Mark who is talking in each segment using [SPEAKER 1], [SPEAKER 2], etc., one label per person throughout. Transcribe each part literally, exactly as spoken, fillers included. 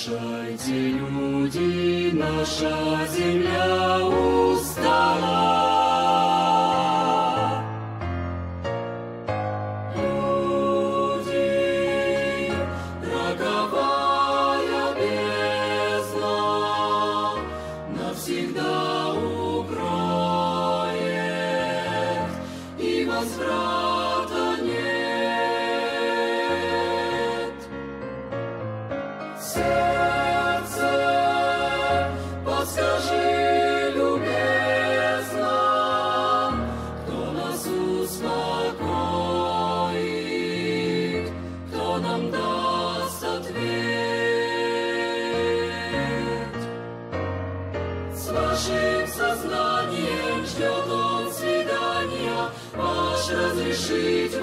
[SPEAKER 1] Слушайте, люди, наша земля устала. Люди, роковая бездна навсегда укроет, и возврата нет. Сердце, подскажи, любезно, кто нас успокоит, кто нам даст ответ. С вашим сознанием ждет он свидания, ваш разрешить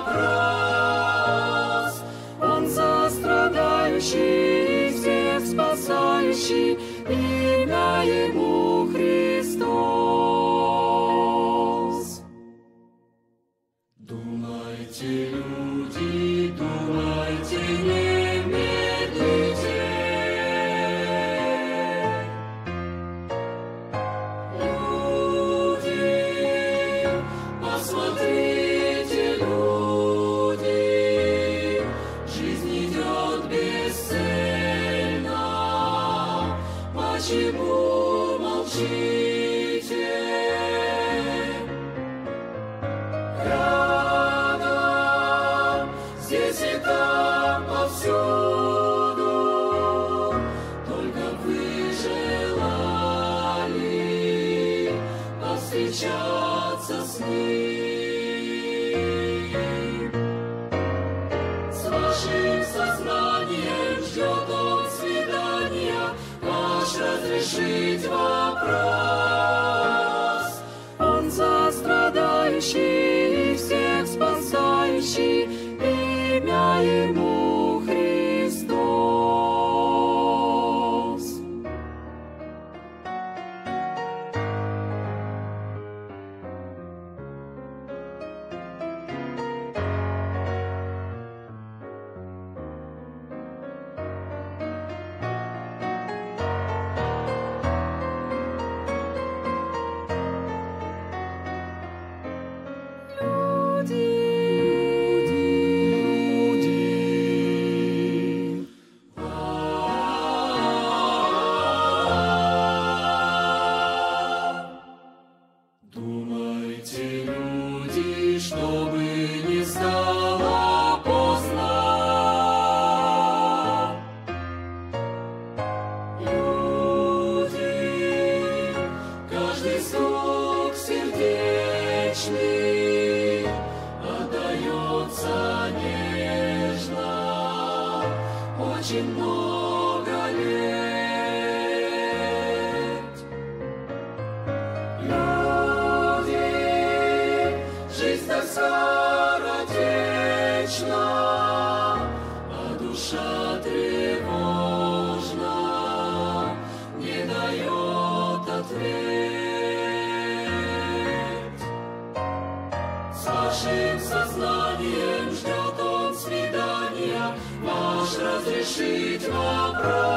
[SPEAKER 1] вопрос. Он сострадающий, всех спасающий, имя ему Христос. Думайте, люди, думайте, не медлите. Люди, посмотрите, люди, жизнь идет бесцельно. Почему молчите? Рядом, здесь и там, повсюду, только вы желали повстречаться с ним. С вашим сознанием ждет он свидания, ваш разрешить вопрос. Он сострадающий, всех спасающий, имя ему Христос. Думайте, люди, чтобы не стало поздно. Люди, каждый стук сердечный отдается нежно, очень много лет. Люди, жизнь так скоротечна, а душа тревожна, не дает ответ. С вашим сознанием ждет он свидания, ваш разрешить вопрос.